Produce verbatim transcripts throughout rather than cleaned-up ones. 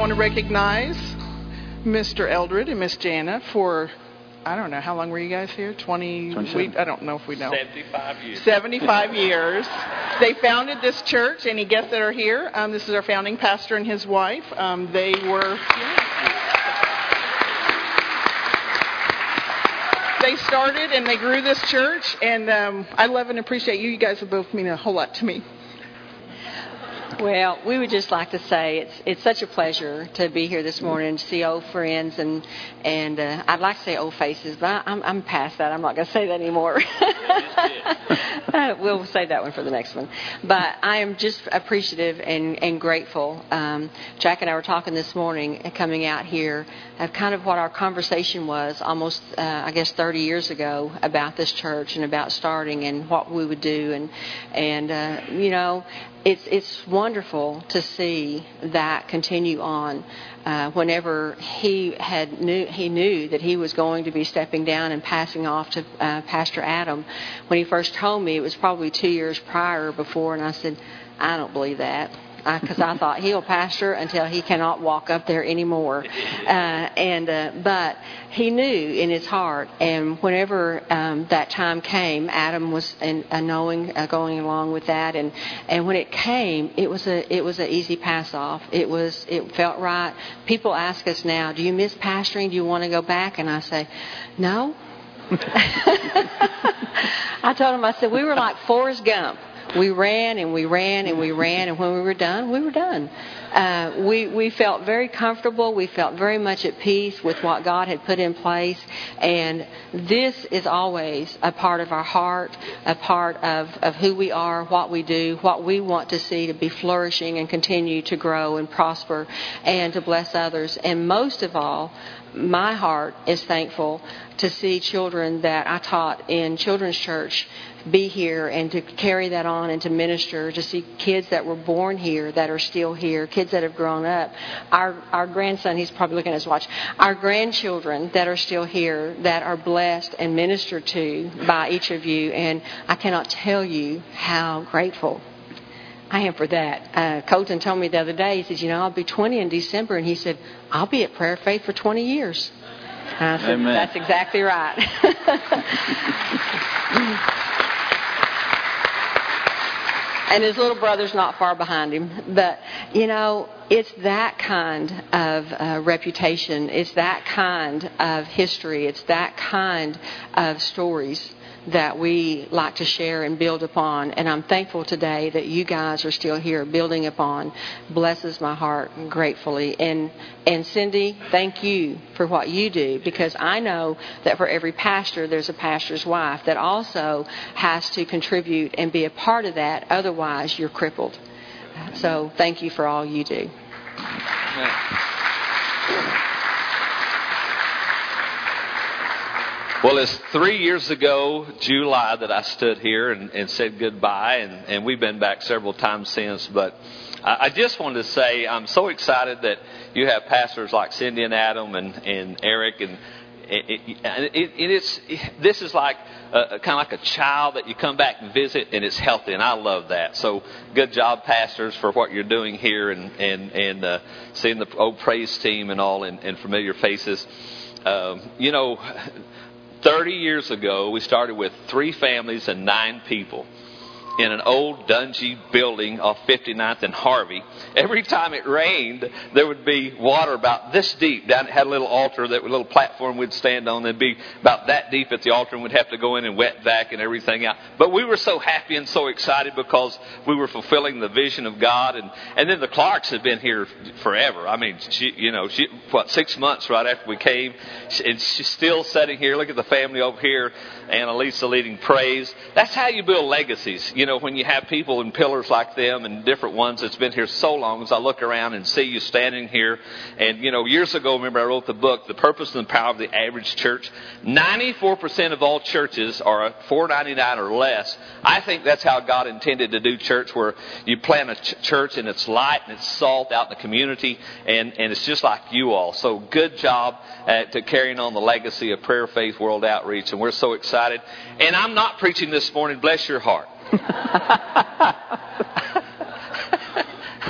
want to recognize Mister Eldred and Miss Jana for, I don't know, how long were you guys here? twenty, we, I don't know if we know. seventy-five years. seventy-five years. They founded this church. Any guests that are here? Um, this is our founding pastor and his wife. Um, they were... They started and they grew this church, and um, I love and appreciate you. You guys have both mean a whole lot to me. Well, we would just like to say it's it's such a pleasure to be here this morning to see old friends and and uh, I'd like to say old faces, but I, I'm I'm past that. I'm not going to say that anymore. uh, we'll save that one for the next one. But I am just appreciative and and grateful. Um, Jack and I were talking this morning, coming out here, of kind of what our conversation was almost uh, I guess thirty years ago about this church and about starting and what we would do and and uh, you know. It's it's wonderful to see that continue on. Uh, whenever he had knew he knew that he was going to be stepping down and passing off to uh, Pastor Adam, when he first told me, it was probably two years prior before, and I said, I don't believe that. Because uh, I thought he'll pastor until he cannot walk up there anymore, uh, and uh, but he knew in his heart. And whenever um, that time came, Adam was in, uh, knowing, uh, going along with that. And, and when it came, it was a it was an easy pass off. It was it felt right. People ask us now, do you miss pastoring? Do you want to go back? And I say, no. I told him, I said, we were like Forrest Gump. We ran and we ran and we ran, and when we were done, we were done. Uh, we we felt very comfortable. We felt very much at peace with what God had put in place, and this is always a part of our heart, a part of, of who we are, what we do, what we want to see to be flourishing and continue to grow and prosper and to bless others. And most of all, my heart is thankful to see children that I taught in children's church be here and to carry that on and to minister, to see kids that were born here that are still here, kids that have grown up. Our our grandson, he's probably looking at his watch, our grandchildren that are still here that are blessed and ministered to by each of you. And I cannot tell you how grateful I am for that. Uh, Colton told me the other day, he said, you know, I'll be twenty in December. And he said, I'll be at Prayer of Faith for twenty years. And I said, Amen. That's exactly right. And his little brother's not far behind him. But, you know, it's that kind of uh, reputation. It's that kind of history. It's that kind of stories that we like to share and build upon. And I'm thankful today that you guys are still here building upon. Blesses my heart gratefully. And and Cindy, thank you for what you do, because I know that for every pastor there's a pastor's wife that also has to contribute and be a part of that. Otherwise you're crippled. So thank you for all you do. Well, it's three years ago, July, that I stood here and, and said goodbye, and, and we've been back several times since. But I, I just wanted to say I'm so excited that you have pastors like Cindy and Adam and, and Eric, and it, it, it, it is this is like a, kind of like a child that you come back and visit, and it's healthy, and I love that. So good job, pastors, for what you're doing here, and and and uh, seeing the old praise team and all, and, and familiar faces. Um, you know. thirty years ago, we started with three families and nine people in an old dungy building off fifty-ninth and Harvey. Every time it rained, there would be water about this deep. Down, it had a little altar, that a little platform we'd stand on. There'd be about that deep at the altar, and we'd have to go in and wet vac and everything out. But we were so happy and so excited because we were fulfilling the vision of God. And, and then the Clarks had been here forever. I mean, she, you know, she, what, six months right after we came, and she's still sitting here. Look at the family over here. Annalisa leading praise. That's how you build legacies. You know, when you have people and pillars like them and different ones that's been here so long, as I look around and see you standing here. And, you know, years ago, remember I wrote the book, The Purpose and the Power of the Average Church. ninety-four percent of all churches are four ninety-nine or less. I think that's how God intended to do church, where you plant a ch- church and it's light and it's salt out in the community, and, and it's just like you all. So good job at to carrying on the legacy of Prayer Faith World Outreach, and we're so excited. And I'm not preaching this morning, bless your heart.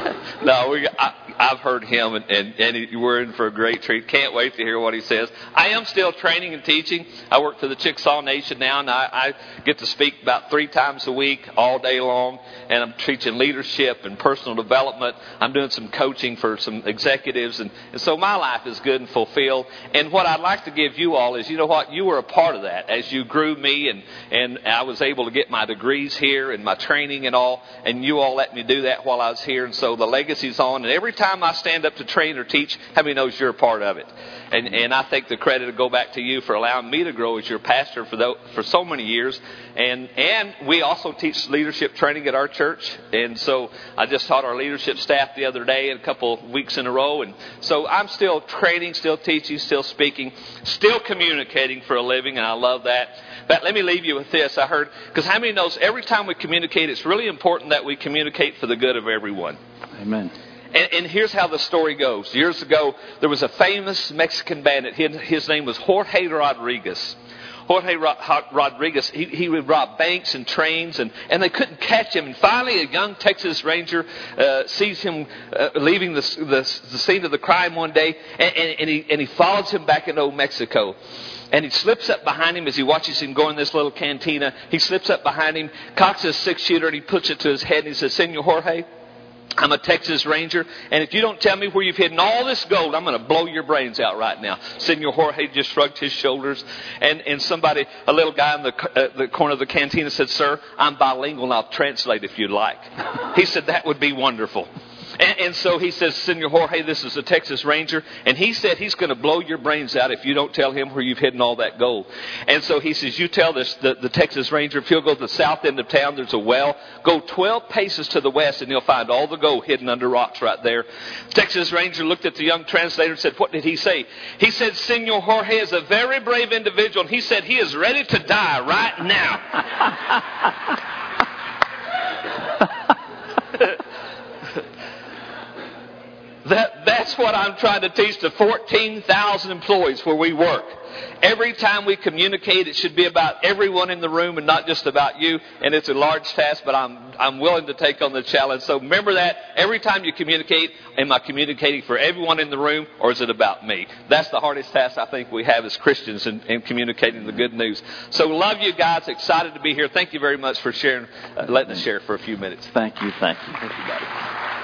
No, we, I, I've heard him, and, and, and he, we're in for a great treat. Can't wait to hear what he says. I am still training and teaching. I work for the Chickasaw Nation now, and I, I get to speak about three times a week, all day long, and I'm teaching leadership and personal development. I'm doing some coaching for some executives, and, and so my life is good and fulfilled. And what I'd like to give you all is, you know what, you were a part of that as you grew me, and, and I was able to get my degrees here and my training and all, and you all let me do that while I was here, and so the legacy's on. And every time I stand up to train or teach, how many knows you're a part of it? And and I think the credit will go back to you for allowing me to grow as your pastor for the, for so many years. And and we also teach leadership training at our church. And so I just taught our leadership staff the other day and a couple of weeks in a row. And so I'm still training, still teaching, still speaking, still communicating for a living, and I love that. But let me leave you with this. I heard, because how many knows every time we communicate, it's really important that we communicate for the good of everyone. Amen. And, and here's how the story goes. Years ago, there was a famous Mexican bandit. His, his name was Jorge Rodriguez. Jorge Rodriguez, he, he would rob banks and trains, and, and they couldn't catch him. And finally, a young Texas Ranger uh, sees him uh, leaving the, the, the scene of the crime one day, and, and, and, he, and he follows him back into Old Mexico. And he slips up behind him as he watches him go in this little cantina. He slips up behind him, cocks his six-shooter, and he puts it to his head, and he says, "Senor Jorge, I'm a Texas Ranger, and if you don't tell me where you've hidden all this gold, I'm going to blow your brains out right now." Senor Jorge just shrugged his shoulders, and, and somebody, a little guy in the, uh, the corner of the cantina said, "Sir, I'm bilingual, and I'll translate if you'd like." He said, "That would be wonderful." And, and so he says, "Senor Jorge, this is a Texas Ranger." And he said he's going to blow your brains out if you don't tell him where you've hidden all that gold. And so he says, "You tell this, the, the Texas Ranger, if he'll go to the south end of town, there's a well. Go twelve paces to the west and he'll find all the gold hidden under rocks right there." Texas Ranger looked at the young translator and said, "What did he say?" He said, "Senor Jorge is a very brave individual." And he said, "He is ready to die right now." That, that's what I'm trying to teach the fourteen thousand employees where we work. Every time we communicate, it should be about everyone in the room and not just about you. And it's a large task, but I'm I'm willing to take on the challenge. So remember that every time you communicate, am I communicating for everyone in the room, or is it about me? That's the hardest task I think we have as Christians in, in communicating the good news. So love you guys. Excited to be here. Thank you very much for sharing, uh, letting us share for a few minutes. Thank you. Thank you. Thank you, buddy.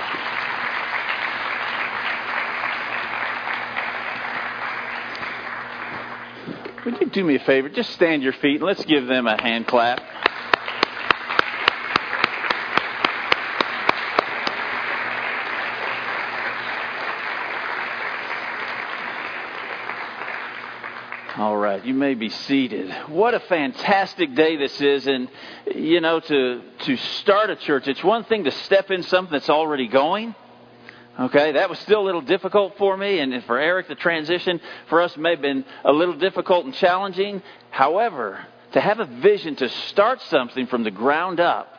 Would you do me a favor? Just stand your feet and let's give them a hand clap. All right, you may be seated. What a fantastic day this is. And, you know, to to start a church, it's one thing to step in something that's already going. Okay, that was still a little difficult for me, and for Eric, the transition for us may have been a little difficult and challenging. However, to have a vision to start something from the ground up,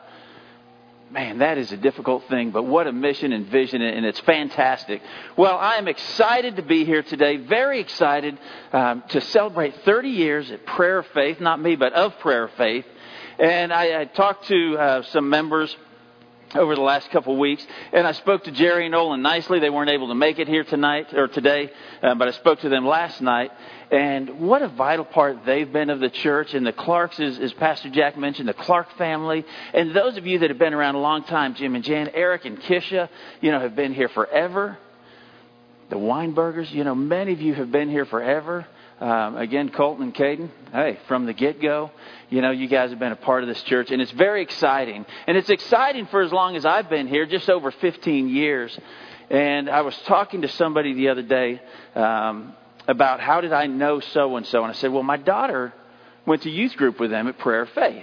man, that is a difficult thing, but what a mission and vision, and it's fantastic. Well, I am excited to be here today, very excited um, to celebrate thirty years at Prayer of Faith, not me, but of Prayer of Faith. And I, I talked to uh, some members over the last couple of weeks, and I spoke to Jerry and Olin nicely. They weren't able to make it here tonight or today, uh, but I spoke to them last night. And what a vital part they've been of the church. And the Clarks, as, as Pastor Jack mentioned, the Clark family. And those of you that have been around a long time, Jim and Jan, Eric and Kisha, you know, have been here forever. The Weinbergers, you know, many of you have been here forever. Um, again, Colton and Caden, hey, from the get-go, you know, you guys have been a part of this church, and it's very exciting. And it's exciting for as long as I've been here, just over fifteen years. And I was talking to somebody the other day um, about how did I know so-and-so. And I said, well, my daughter went to youth group with them at Prayer of Faith.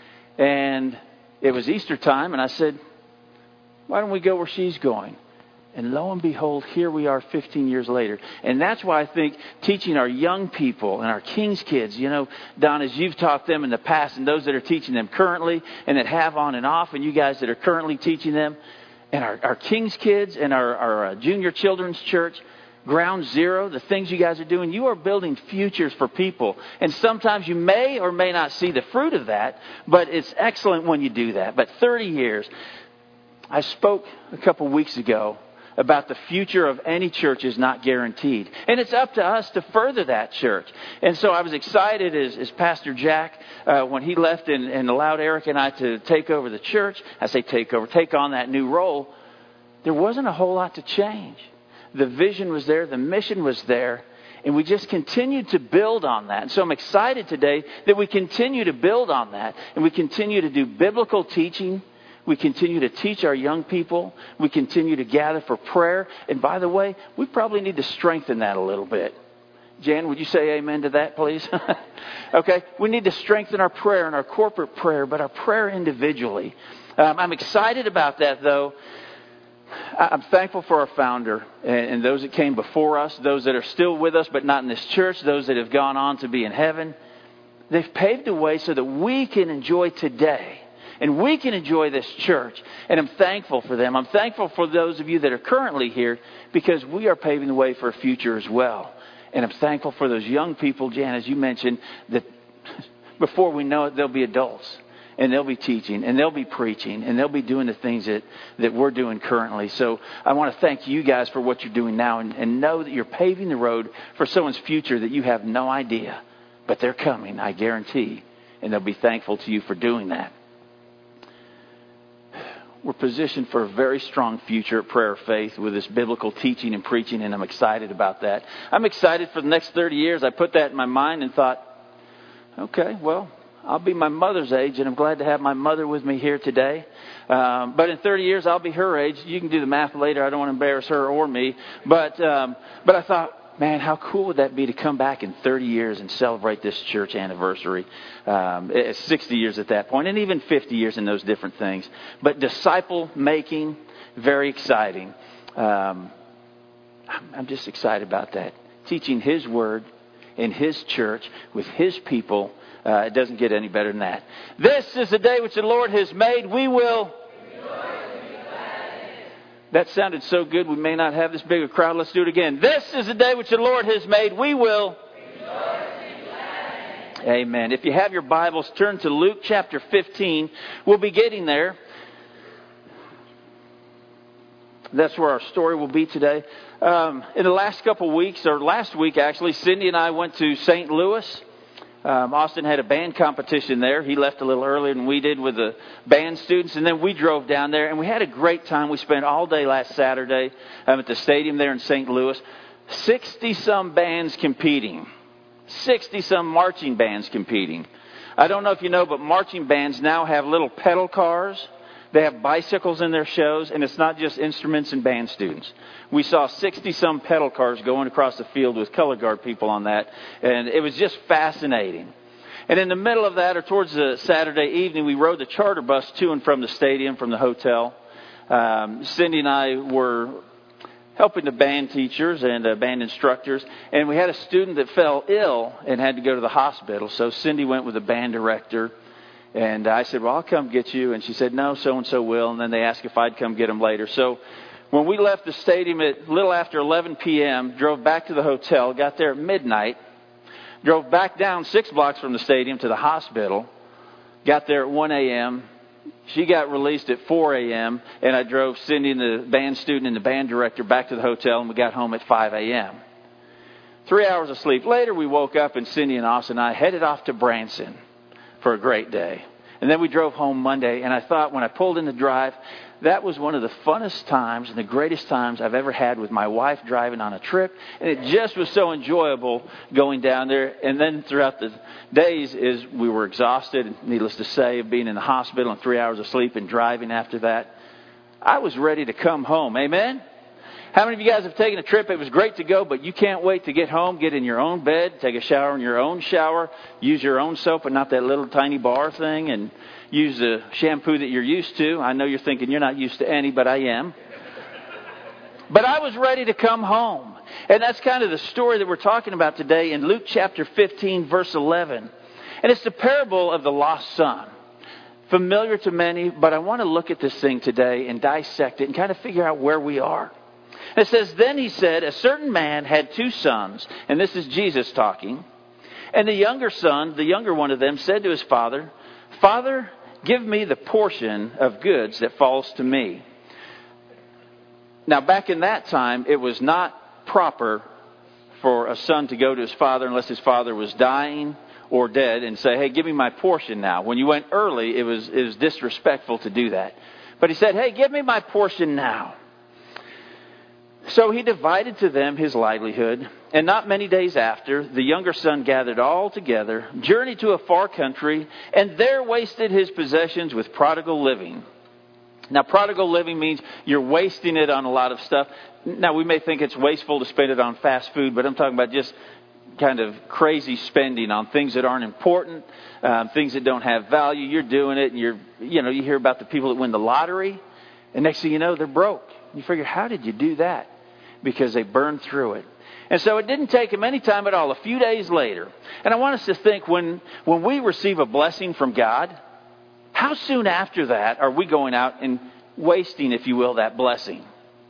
And it was Easter time, and I said, why don't we go where she's going? And lo and behold, here we are fifteen years later. And that's why I think teaching our young people and our King's kids, you know, Don, as you've taught them in the past, and those that are teaching them currently and that have on and off, and you guys that are currently teaching them, and our, our King's kids and our, our uh, junior children's church, Ground Zero, the things you guys are doing, you are building futures for people. And sometimes you may or may not see the fruit of that, but it's excellent when you do that. But thirty years... I spoke a couple weeks ago about the future of any church is not guaranteed. And it's up to us to further that church. And so I was excited as, as Pastor Jack, uh, when he left and, and allowed Eric and I to take over the church. I say take over, take on that new role. There wasn't a whole lot to change. The vision was there. The mission was there. And we just continued to build on that. And so I'm excited today that we continue to build on that. And we continue to do biblical teaching. We continue to teach our young people. We continue to gather for prayer. And by the way, we probably need to strengthen that a little bit. Jan, would you say amen to that, please? Okay. We need to strengthen our prayer and our corporate prayer, but our prayer individually. Um, I'm excited about that, though. I'm thankful for our founder and those that came before us, those that are still with us but not in this church, those that have gone on to be in heaven. They've paved a way so that we can enjoy today. And we can enjoy this church. And I'm thankful for them. I'm thankful for those of you that are currently here because we are paving the way for a future as well. And I'm thankful for those young people, Jan, as you mentioned, that before we know it, they'll be adults. And they'll be teaching. And they'll be preaching. And they'll be doing the things that, that we're doing currently. So I want to thank you guys for what you're doing now. And, and know that you're paving the road for someone's future that you have no idea. But they're coming, I guarantee. And they'll be thankful to you for doing that. We're positioned for a very strong future at Prayer of Faith with this biblical teaching and preaching, and I'm excited about that. I'm excited for the next thirty years. I put that in my mind and thought, okay, well, I'll be my mother's age, and I'm glad to have my mother with me here today. Um, but in thirty years, I'll be her age. You can do the math later. I don't want to embarrass her or me. But um, but I thought, man, how cool would that be to come back in thirty years and celebrate this church anniversary? Um, it's sixty years at that point, and even fifty years in those different things. But disciple making, very exciting. Um, I'm just excited about that. Teaching His Word in His church with His people. Uh, it doesn't get any better than that. This is the day which the Lord has made. We will... That sounded so good, we may not have this big a crowd. Let's do it again. This is the day which the Lord has made. We will... Amen. If you have your Bibles, turn to Luke chapter fifteen. We'll be getting there. That's where our story will be today. Um, in the last couple of weeks, or last week actually, Cindy and I went to Saint Louis. Um, Austin had a band competition there. He left a little earlier than we did with the band students. And then we drove down there and we had a great time. We spent all day last Saturday um, at the stadium there in Saint Louis. sixty-some bands competing. sixty-some marching bands competing. I don't know if you know, but marching bands now have little pedal cars. They have bicycles in their shows, and it's not just instruments and band students. We saw sixty-some pedal cars going across the field with color guard people on that, and it was just fascinating. And in the middle of that, or towards the Saturday evening, we rode the charter bus to and from the stadium, from the hotel. Um, Cindy and I were helping the band teachers and uh, band instructors, and we had a student that fell ill and had to go to the hospital. So Cindy went with the band director. And I said, well, I'll come get you. And she said, no, so-and-so will. And then they asked if I'd come get them later. So when we left the stadium at a little after eleven p.m., drove back to the hotel, got there at midnight, drove back down six blocks from the stadium to the hospital, got there at one a.m., she got released at four a.m., and I drove Cindy and the band student and the band director back to the hotel, and we got home at five a.m. Three hours of sleep later, we woke up, and Cindy and Austin and I headed off to Branson for a great day. And then we drove home Monday, and I thought when I pulled in the drive, that was one of the funnest times and the greatest times I've ever had with my wife driving on a trip. And it just was so enjoyable going down there. And then throughout the days is we were exhausted, needless to say, of being in the hospital and three hours of sleep and driving after that. I was ready to come home. Amen? How many of you guys have taken a trip? It was great to go, but you can't wait to get home, get in your own bed, take a shower in your own shower, use your own soap and not that little tiny bar thing, and use the shampoo that you're used to. I know you're thinking you're not used to any, but I am. But I was ready to come home. And that's kind of the story that we're talking about today in Luke chapter fifteen, verse eleven. And it's the parable of the lost son. Familiar to many, but I want to look at this thing today and dissect it and kind of figure out where we are. It says, then he said, a certain man had two sons, and this is Jesus talking. And the younger son, the younger one of them, said to his father, Father, give me the portion of goods that falls to me. Now, back in that time, it was not proper for a son to go to his father unless his father was dying or dead and say, hey, give me my portion now. When you went early, it was, it was disrespectful to do that. But he said, hey, give me my portion now. So he divided to them his livelihood. And not many days after, the younger son gathered all together, journeyed to a far country, and there wasted his possessions with prodigal living. Now, prodigal living means you're wasting it on a lot of stuff. Now, we may think it's wasteful to spend it on fast food, but I'm talking about just kind of crazy spending on things that aren't important, um, things that don't have value. You're doing it, and you're, you know, you hear about the people that win the lottery, and next thing you know, they're broke. You figure, how did you do that? Because they burned through it. And so it didn't take him any time at all. A few days later, and I want us to think when when we receive a blessing from God, how soon after that are we going out and wasting, if you will, that blessing?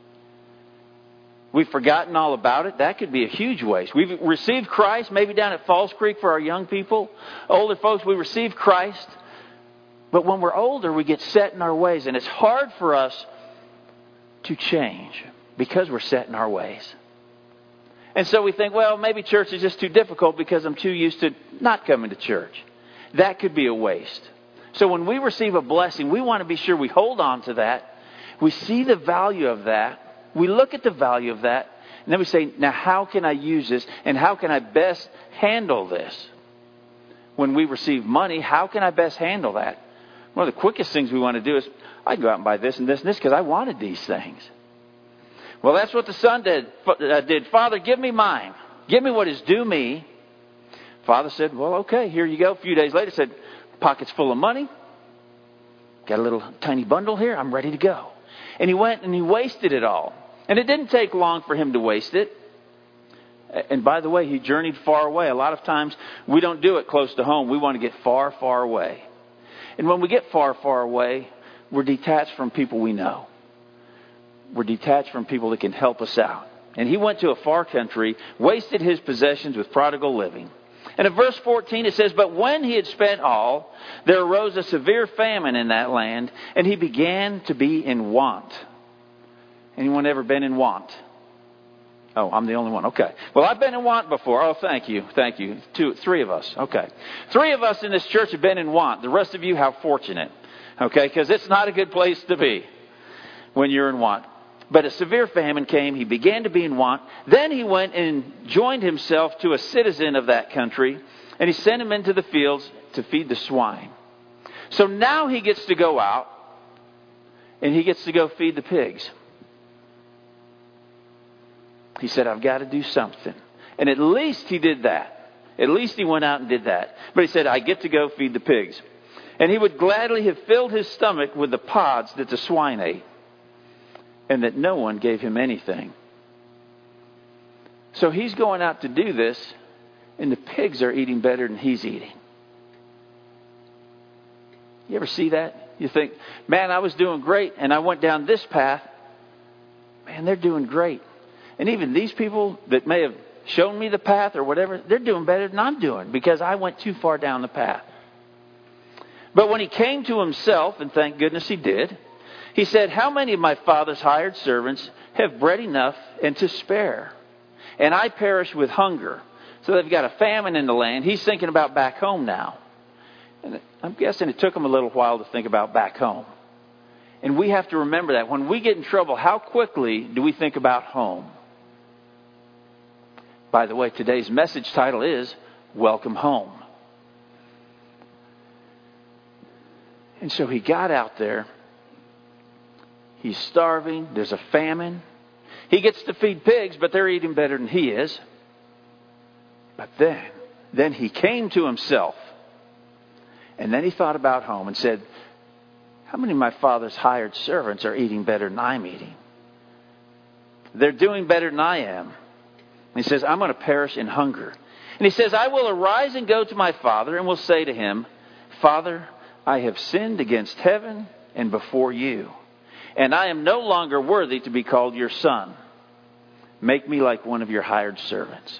We've forgotten all about it. That could be a huge waste. We've received Christ, maybe down at Falls Creek for our young people. Older folks, we received Christ. But when we're older, we get set in our ways. And it's hard for us to change because we're set in our ways. And so we think, well, maybe church is just too difficult because I'm too used to not coming to church. That could be a waste. So when we receive a blessing, we want to be sure we hold on to that. We see the value of that. We look at the value of that. And then we say, now how can I use this? And how can I best handle this? When we receive money, how can I best handle that? One of the quickest things we want to do is, I can go out and buy this and this and this because I wanted these things. Well, that's what the son did. Uh, did. Father, give me mine. Give me what is due me. Father said, well, okay, here you go. A few days later, said, pockets full of money. Got a little tiny bundle here. I'm ready to go. And he went and he wasted it all. And it didn't take long for him to waste it. And by the way, he journeyed far away. A lot of times we don't do it close to home. We want to get far, far away. And when we get far, far away, we're detached from people we know. We're detached from people that can help us out. And he went to a far country, wasted his possessions with prodigal living. And in verse fourteen it says, but when he had spent all, there arose a severe famine in that land, and he began to be in want. Anyone ever been in want? Oh, I'm the only one. Okay. Well, I've been in want before. Oh, thank you. Thank you. Two, three of us. Okay. Three of us in this church have been in want. The rest of you, how fortunate. Okay. Because it's not a good place to be when you're in want. But a severe famine came. He began to be in want. Then he went and joined himself to a citizen of that country. And he sent him into the fields to feed the swine. So now he gets to go out. And he gets to go feed the pigs. He said, I've got to do something. And at least he did that. At least he went out and did that. But he said, I get to go feed the pigs. And he would gladly have filled his stomach with the pods that the swine ate. And that no one gave him anything. So he's going out to do this, and the pigs are eating better than he's eating. You ever see that? You think, man, I was doing great, and I went down this path. Man, they're doing great. And even these people that may have shown me the path or whatever, they're doing better than I'm doing because I went too far down the path. But when he came to himself, and thank goodness he did, he said, how many of my father's hired servants have bread enough and to spare? And I perish with hunger. So they've got a famine in the land. He's thinking about back home now. And I'm guessing it took him a little while to think about back home. And we have to remember that. When we get in trouble, how quickly do we think about home? By the way, today's message title is Welcome Home. And so he got out there. He's starving. There's a famine. He gets to feed pigs, but they're eating better than he is. But then, then he came to himself. And then he thought about home and said, how many of my father's hired servants are eating better than I'm eating? They're doing better than I am. And he says, I'm going to perish in hunger. And he says, I will arise and go to my father and will say to him, Father, I have sinned against heaven and before you. And I am no longer worthy to be called your son. Make me like one of your hired servants.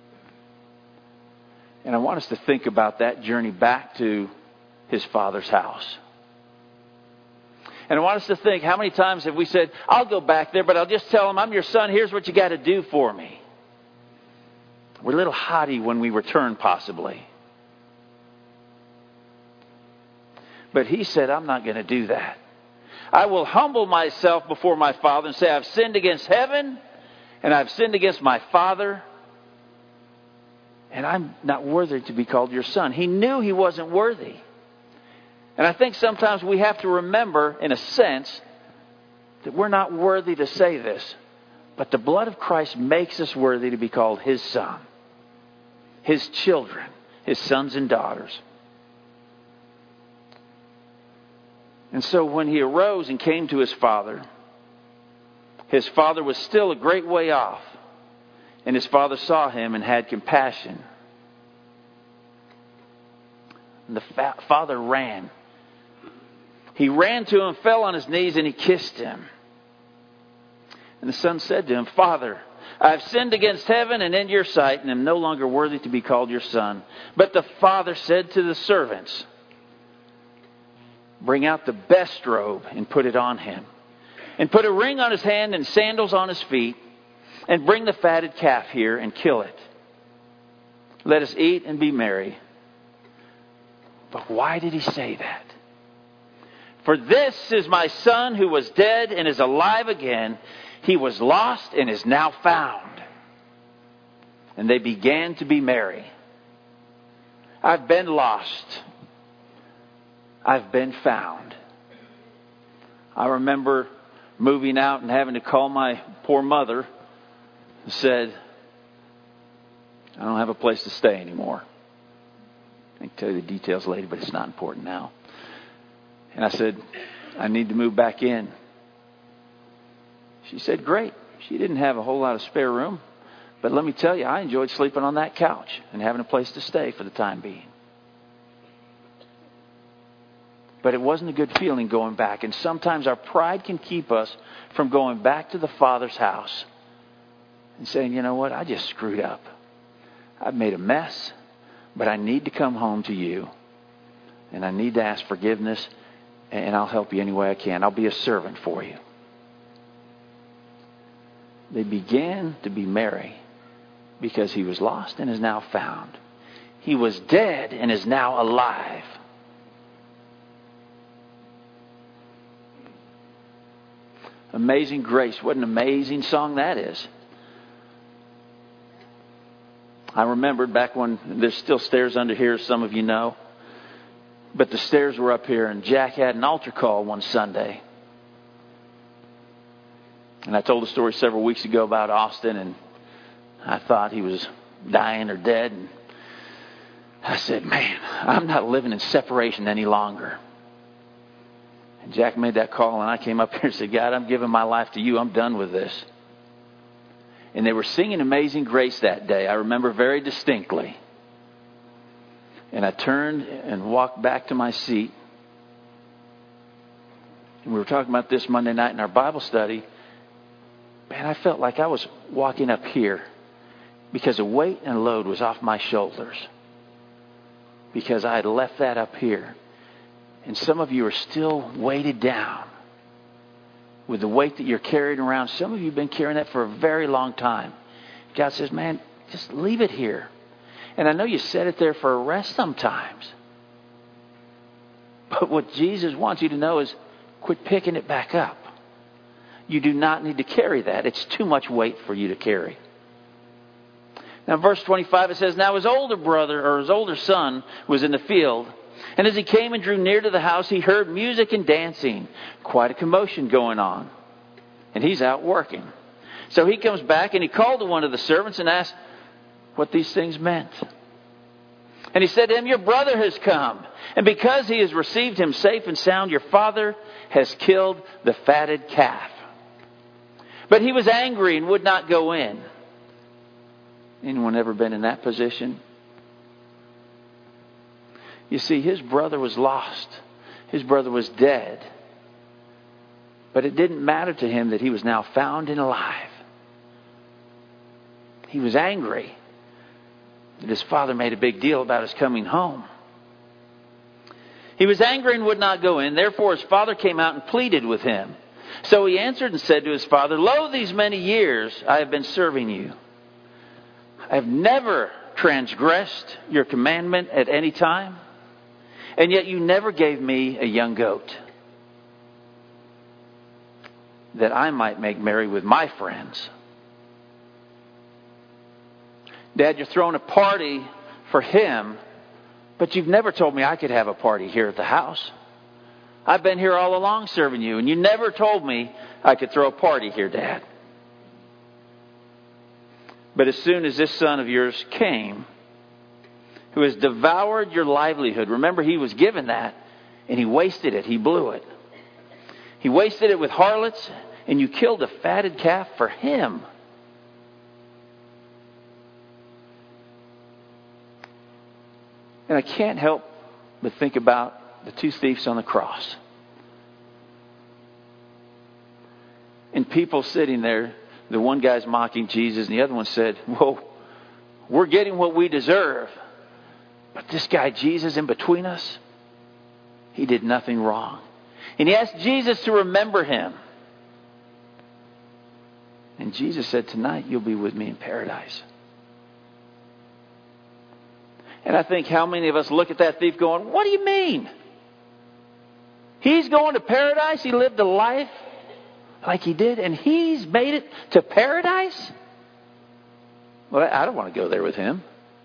And I want us to think about that journey back to his father's house. And I want us to think, how many times have we said, I'll go back there, but I'll just tell them, I'm your son, here's what you got to do for me. We're a little haughty when we return, possibly. But he said, I'm not going to do that. I will humble myself before my Father and say, I've sinned against heaven and I've sinned against my Father, and I'm not worthy to be called your son. He knew he wasn't worthy. And I think sometimes we have to remember, in a sense, that we're not worthy to say this. But the blood of Christ makes us worthy to be called his son, his children, his sons and daughters. And so when he arose and came to his father, his father was still a great way off. And his father saw him and had compassion. And the fa- father ran. He ran to him, fell on his knees, and he kissed him. And the son said to him, Father, I have sinned against heaven and in your sight, and am no longer worthy to be called your son. But the father said to the servants, Bring out the best robe and put it on him, and put a ring on his hand and sandals on his feet, and bring the fatted calf here and kill it. Let us eat and be merry. But why did he say that? For this is my son who was dead and is alive again. He was lost and is now found. And they began to be merry. I've been lost. I've been found. I remember moving out and having to call my poor mother and said, I don't have a place to stay anymore. I can tell you the details later, but it's not important now. And I said, I need to move back in. She said, great. She didn't have a whole lot of spare room. But let me tell you, I enjoyed sleeping on that couch and having a place to stay for the time being. But it wasn't a good feeling going back. And sometimes our pride can keep us from going back to the Father's house and saying, you know what, I just screwed up. I've made a mess, but I need to come home to you. And I need to ask forgiveness, and I'll help you any way I can. I'll be a servant for you. They began to be merry because he was lost and is now found. He was dead and is now alive. Amazing Grace. What an amazing song that is. I remembered back when there's still stairs under here, as some of you know. But the stairs were up here, and Jack had an altar call one Sunday. And I told a story several weeks ago about Austin, and I thought he was dying or dead. And I said, man, I'm not living in separation any longer. And Jack made that call, and I came up here and said, God, I'm giving my life to you. I'm done with this. And they were singing Amazing Grace that day. I remember very distinctly. And I turned and walked back to my seat. And we were talking about this Monday night in our Bible study. Man, I felt like I was walking up here because a weight and a load was off my shoulders. Because I had left that up here. And some of you are still weighted down with the weight that you're carrying around. Some of you have been carrying that for a very long time. God says, man, just leave it here. And I know you set it there for a rest sometimes. But what Jesus wants you to know is quit picking it back up. You do not need to carry that. It's too much weight for you to carry. Now, verse twenty-five, it says, Now his older brother, or his older son, was in the field. And as he came and drew near to the house, he heard music and dancing. Quite a commotion going on. And he's out working. So he comes back and he called to one of the servants and asked what these things meant. And he said to him, Your brother has come. And because he has received him safe and sound, your father has killed the fatted calf. But he was angry and would not go in. Anyone ever been in that position? You see, his brother was lost. His brother was dead. But it didn't matter to him that he was now found and alive. He was angry that his father made a big deal about his coming home. He was angry and would not go in. Therefore his father came out and pleaded with him. So he answered and said to his father, Lo, these many years I have been serving you. I have never transgressed your commandment at any time, and yet you never gave me a young goat, that I might make merry with my friends. Dad, you're throwing a party for him, but you've never told me I could have a party here at the house. I've been here all along serving you, and you never told me I could throw a party here, Dad. But as soon as this son of yours came, who has devoured your livelihood, remember he was given that, and he wasted it, he blew it. He wasted it with harlots, and you killed a fatted calf for him. And I can't help but think about the two thieves on the cross. And people sitting there, the one guy's mocking Jesus, and the other one said, whoa, we're getting what we deserve. But this guy, Jesus, in between us, he did nothing wrong. And he asked Jesus to remember him. And Jesus said, tonight you'll be with me in paradise. And I think how many of us look at that thief going, what do you mean? He's going to paradise. He lived a life like he did, and he's made it to paradise? Well, I don't want to go there with him.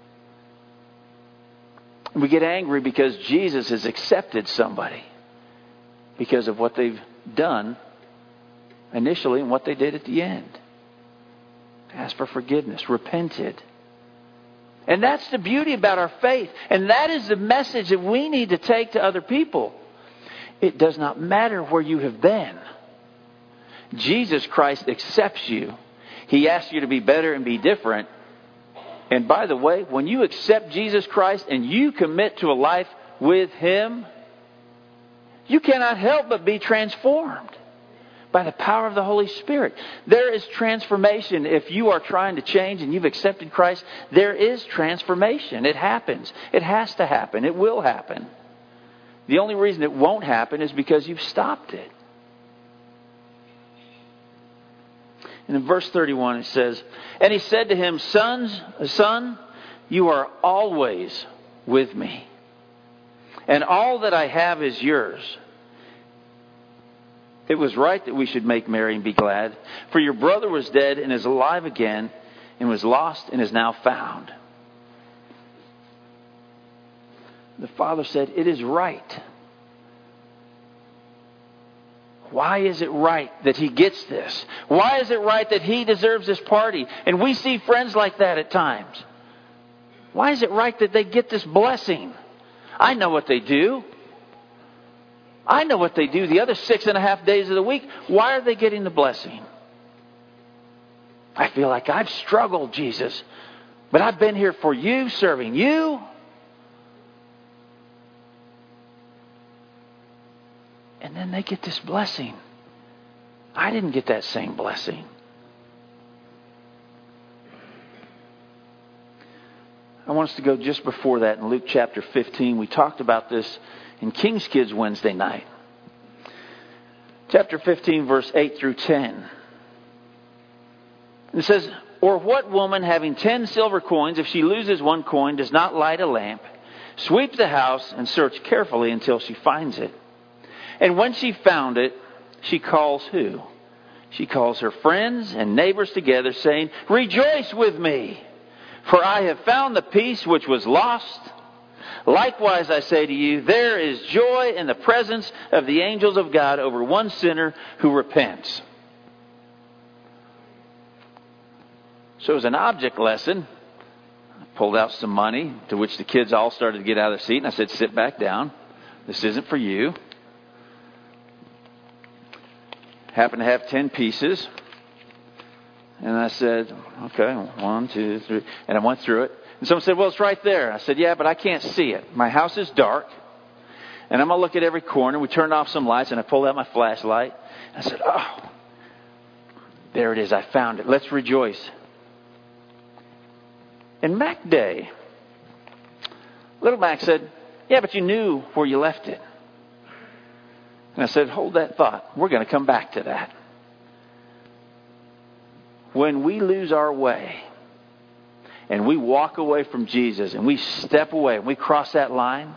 We get angry because Jesus has accepted somebody because of what they've done initially and what they did at the end. Asked for forgiveness, repented. And that's the beauty about our faith. And that is the message that we need to take to other people. It does not matter where you have been. Jesus Christ accepts you. He asks you to be better and be different. And by the way, when you accept Jesus Christ and you commit to a life with Him, you cannot help but be transformed by the power of the Holy Spirit. There is transformation. If you are trying to change and you've accepted Christ, there is transformation. It happens. It has to happen. It will happen. The only reason it won't happen is because you've stopped it. And in verse thirty-one it says, and he said to him, Sons, Son, you are always with me, and all that I have is yours. It was right that we should make merry and be glad, for your brother was dead and is alive again, and was lost and is now found. The father said, it is right. Why is it right that he gets this? Why is it right that he deserves this party? And we see friends like that at times. Why is it right that they get this blessing? I know what they do. I know what they do the other six and a half days of the week. Why are they getting the blessing? I feel like I've struggled, Jesus, but I've been here for you, serving you. And then they get this blessing. I didn't get that same blessing. I want us to go just before that in Luke chapter fifteen. We talked about this in King's Kids Wednesday night. Chapter fifteen, verse eight through ten. It says, or what woman having ten silver coins, if she loses one coin, does not light a lamp, sweep the house, and search carefully until she finds it? And when she found it, she calls who? She calls her friends and neighbors together, saying, rejoice with me, for I have found the piece which was lost. Likewise, I say to you, there is joy in the presence of the angels of God over one sinner who repents. So it was an object lesson. I pulled out some money, to which the kids all started to get out of their seat, and I said, sit back down. This isn't for you. Happened to have ten pieces. And I said, okay, one, two, three. And I went through it. And someone said, well, it's right there. I said, yeah, but I can't see it. My house is dark. And I'm going to look at every corner. We turned off some lights, and I pulled out my flashlight. I said, oh, there it is. I found it. Let's rejoice. In Mac Day, little Mac said, Yeah, but you knew where you left it. And I said, hold that thought. We're going to come back to that. When we lose our way and we walk away from Jesus and we step away and we cross that line,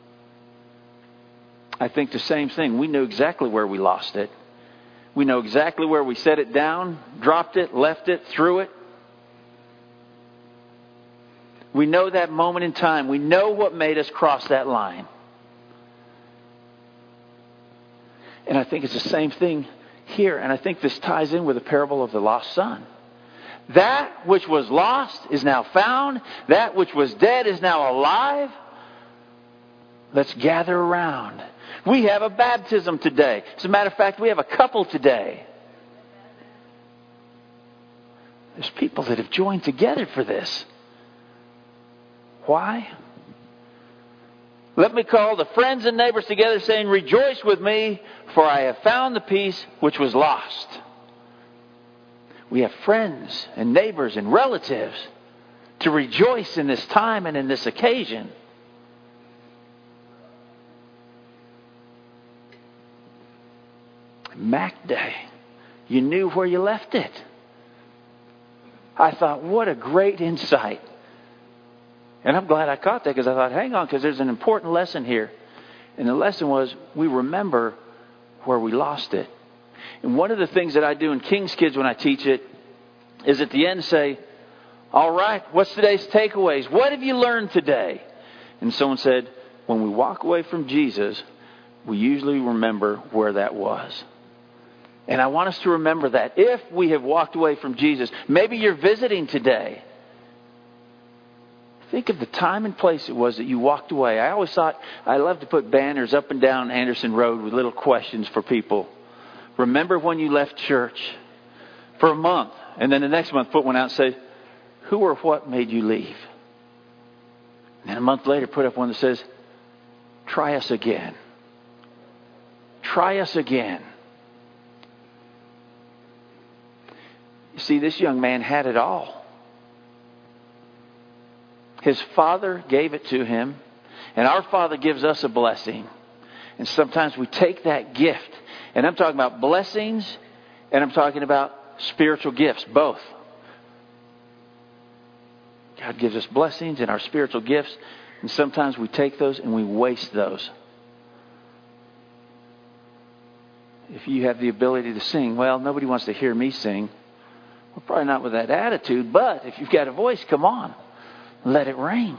I think the same thing. We know exactly where we lost it. We know exactly where we set it down, dropped it, left it, threw it. We know that moment in time. We know what made us cross that line. And I think it's the same thing here. And I think this ties in with the parable of the lost son. That which was lost is now found. That which was dead is now alive. Let's gather around. We have a baptism today. As a matter of fact, we have a couple today. There's people that have joined together for this. Why? Let me call the friends and neighbors together saying, rejoice with me, for I have found the piece which was lost. We have friends and neighbors and relatives to rejoice in this time and in this occasion. Mac Day, you knew where you left it. I thought, what a great insight. And I'm glad I caught that, because I thought, hang on, because there's an important lesson here. And the lesson was, we remember where we lost it. And one of the things that I do in King's Kids when I teach it is at the end say, all right, what's today's takeaways? What have you learned today? And someone said, when we walk away from Jesus, we usually remember where that was. And I want us to remember that. If we have walked away from Jesus, maybe you're visiting today. Think of the time and place it was that you walked away. I always thought I love to put banners up and down Anderson Road with little questions for people. Remember when you left church for a month, and then the next month put one out and say, who or what made you leave? And then a month later put up one that says, try us again. Try us again. You see, this young man had it all. His Father gave it to him, and our Father gives us a blessing. And sometimes we take that gift, and I'm talking about blessings, and I'm talking about spiritual gifts, both. God gives us blessings and our spiritual gifts, and sometimes we take those and we waste those. If you have the ability to sing, well, nobody wants to hear me sing. Well, probably not with that attitude, but if you've got a voice, come on. Let it rain.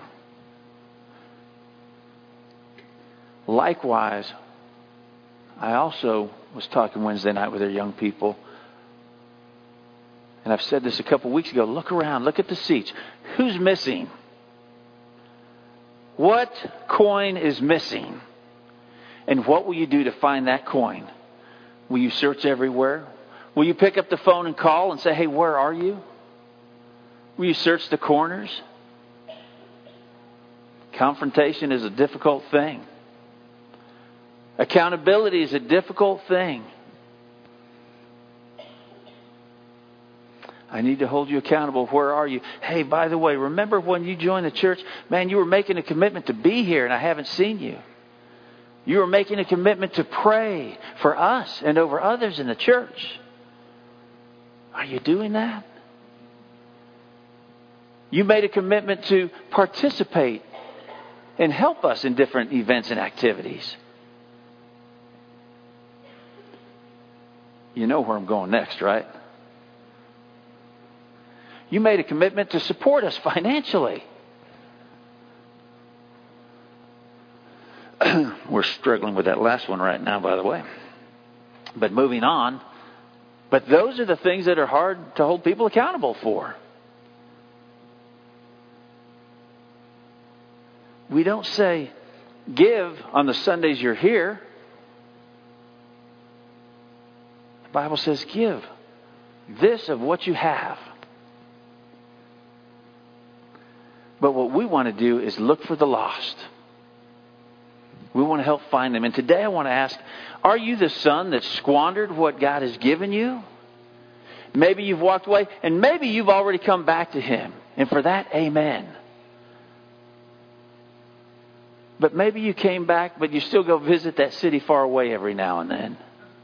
Likewise, I also was talking Wednesday night with our young people. And I've said this a couple weeks ago. Look around. Look at the seats. Who's missing? What coin is missing? And what will you do to find that coin? Will you search everywhere? Will you pick up the phone and call and say, hey, where are you? Will you search the corners? Confrontation is a difficult thing. Accountability is a difficult thing. I need to hold you accountable. Where are you? Hey, by the way, remember when you joined the church? Man, you were making a commitment to be here and I haven't seen you. You were making a commitment to pray for us and over others in the church. Are you doing that? You made a commitment to participate and help us in different events and activities. You know where I'm going next, right? You made a commitment to support us financially. We're struggling with that last one right now, by the way. But moving on. But those are the things that are hard to hold people accountable for. We don't say, give on the Sundays you're here. The Bible says, give this of what you have. But what we want to do is look for the lost. We want to help find them. And today I want to ask, are you the son that squandered what God has given you? Maybe you've walked away, and maybe you've already come back to Him. And for that, amen. But maybe you came back, but you still go visit that city far away every now and then.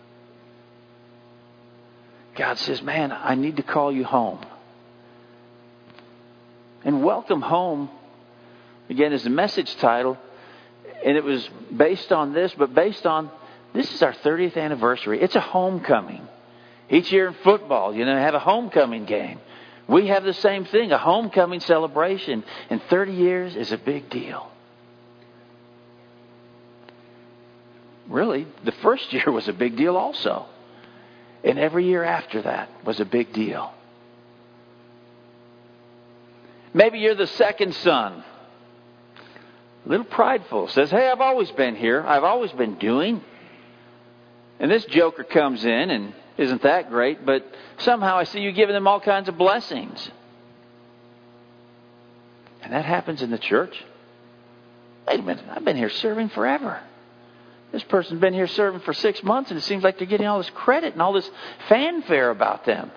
God says, man, I need to call you home. And welcome home, again, is the message title. And it was based on this, but based on, this is our thirtieth anniversary. It's a homecoming. Each year in football, you know, have a homecoming game. We have the same thing, a homecoming celebration. And thirty years is a big deal. Really, the first year was a big deal also. And every year after that was a big deal. Maybe you're the second son. A little prideful. Says, hey, I've always been here. I've always been doing. And this joker comes in and isn't that great, but somehow I see you giving them all kinds of blessings. And that happens in the church. Wait a minute, I've been here serving forever. This person's been here serving for six months and it seems like they're getting all this credit and all this fanfare about them.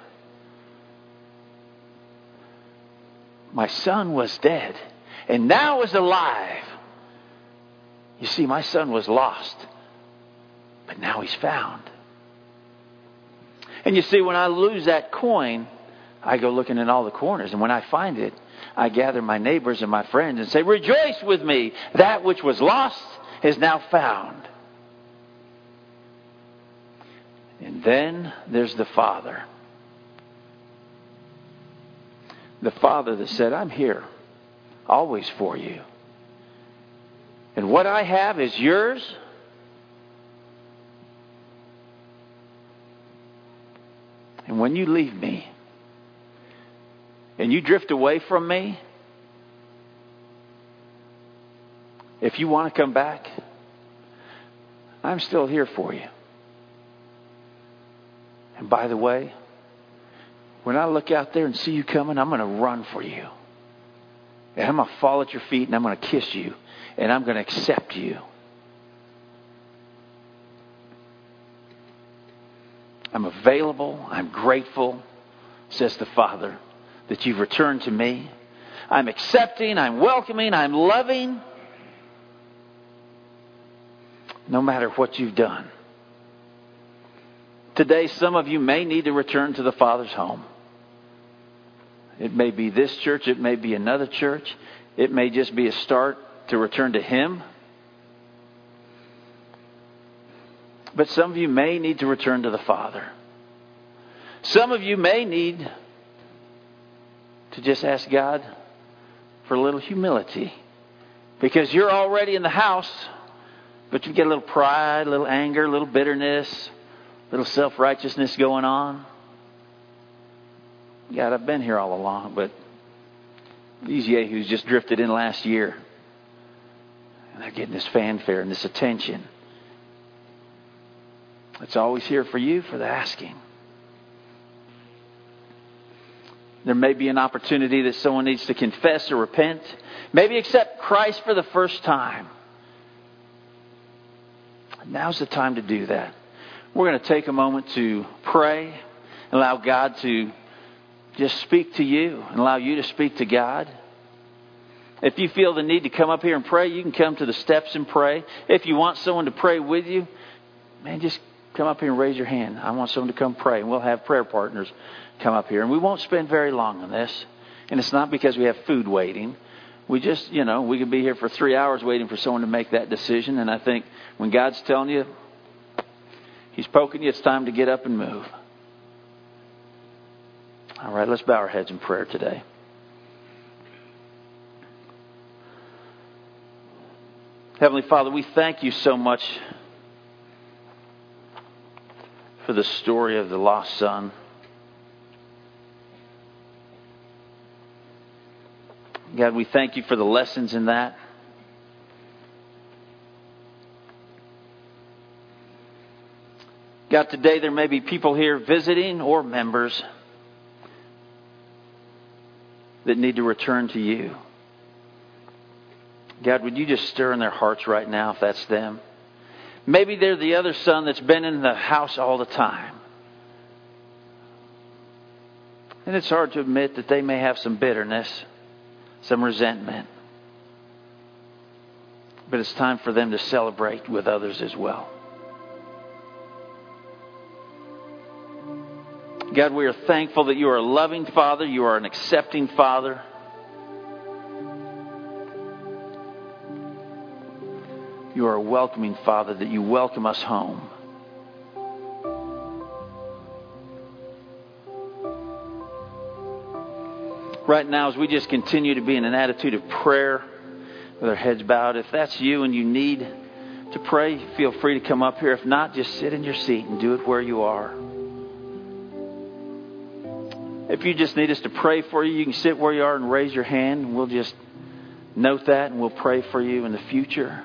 My son was dead and now is alive. You see, my son was lost, but now he's found. And you see, when I lose that coin, I go looking in all the corners. And when I find it, I gather my neighbors and my friends and say, rejoice with me. That which was lost is now found. And then there's the Father. The Father that said, I'm here, always for you. And what I have is yours. And when you leave me, and you drift away from me, if you want to come back, I'm still here for you. And by the way, when I look out there and see you coming, I'm going to run for you. And I'm going to fall at your feet and I'm going to kiss you. And I'm going to accept you. I'm available. I'm grateful, says the Father, that you've returned to me. I'm accepting. I'm welcoming. I'm loving. No matter what you've done. Today, some of you may need to return to the Father's home. It may be this church. It may be another church. It may just be a start to return to Him. But some of you may need to return to the Father. Some of you may need to just ask God for a little humility. Because you're already in the house, but you get a little pride, a little anger, a little bitterness, a little self-righteousness going on. God, I've been here all along, but these yahoos just drifted in last year. And they're getting this fanfare and this attention. It's always here for you for the asking. There may be an opportunity that someone needs to confess or repent. Maybe accept Christ for the first time. Now's the time to do that. We're going to take a moment to pray. Allow God to just speak to you and allow you to speak to God. If you feel the need to come up here and pray, you can come to the steps and pray. If you want someone to pray with you, man, just come up here and raise your hand. I want someone to come pray. And we'll have prayer partners come up here. And we won't spend very long on this. And it's not because we have food waiting. We just, you know, we could be here for three hours waiting for someone to make that decision. And I think when God's telling you, He's poking you, it's time to get up and move. All right, let's bow our heads in prayer today. Heavenly Father, we thank you so much for the story of the lost son. God, we thank you for the lessons in that. God, today there may be people here visiting or members that need to return to you. God, would you just stir in their hearts right now if that's them? Maybe they're the other son that's been in the house all the time. And it's hard to admit that they may have some bitterness, some resentment. but it's time for them to celebrate with others as well. God, we are thankful that you are a loving Father. You are an accepting Father. You are a welcoming Father, that you welcome us home. Right now, as we just continue to be in an attitude of prayer with our heads bowed, if that's you and you need to pray, feel free to come up here. If not, just sit in your seat and do it where you are. If you just need us to pray for you, you can sit where you are and raise your hand, and we'll just note that and we'll pray for you in the future.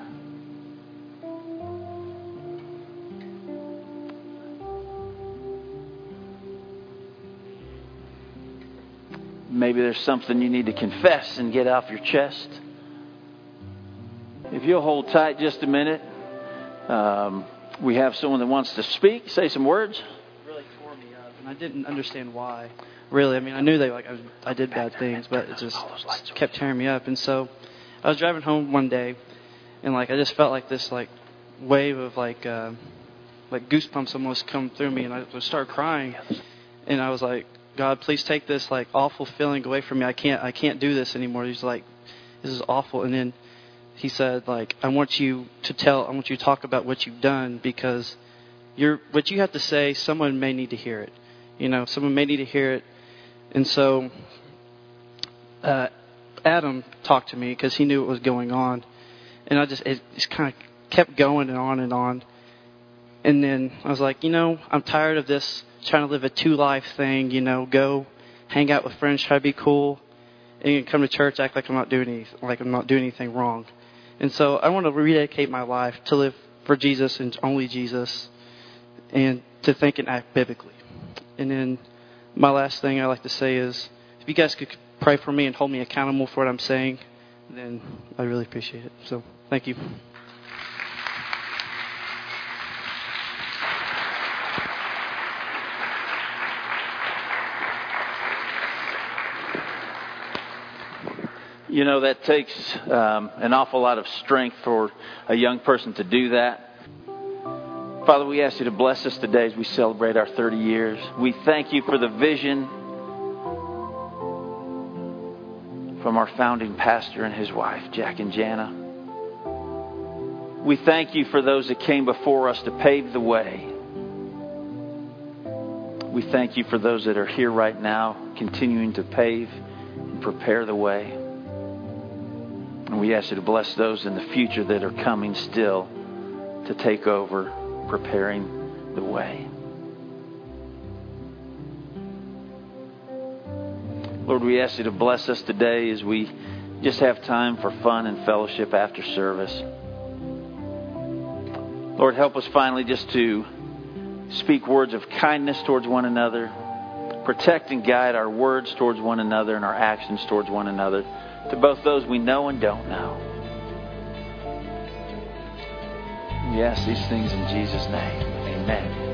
Maybe there's something you need to confess and get off your chest. If you'll hold tight just a minute, um, we have someone that wants to speak, say some words. Really tore me up, and I didn't understand why. Really, I mean, I knew they like I, I did bad things, but it just kept tearing me up. And so, I was driving home one day, and like I just felt like this like wave of like uh, like goosebumps almost come through me, and I started crying, and I was like, God, please take this like awful feeling away from me. I can't I can't do this anymore. He's like, this is awful. And then he said, like, I want you to tell, I want you to talk about what you've done, because you're what you have to say, someone may need to hear it. You know, someone may need to hear it. And so uh, Adam talked to me because he knew what was going on. And I just, it just kind of kept going and on and on. And then I was like, you know, I'm tired of this, trying to live a two-life thing, you know, go hang out with friends, try to be cool, and come to church, act like I'm not doing anything, like I'm not doing anything wrong. And so I want to rededicate my life to live for Jesus and only Jesus, and to think and act biblically. And then my last thing I like to say is, if you guys could pray for me and hold me accountable for what I'm saying, then I really appreciate it. So thank you. You know, that takes um, an awful lot of strength for a young person to do that. Father, we ask you to bless us today as we celebrate our thirty years. We thank you for the vision from our founding pastor and his wife, Jack and Jana. We thank you for those that came before us to pave the way. We thank you for those that are here right now, continuing to pave and prepare the way. And we ask you to bless those in the future that are coming still to take over, preparing the way. Lord, we ask you to bless us today as we just have time for fun and fellowship after service. Lord, help us finally just to speak words of kindness towards one another, protect and guide our words towards one another and our actions towards one another, to both those we know and don't know. We ask these things in Jesus' name. Amen.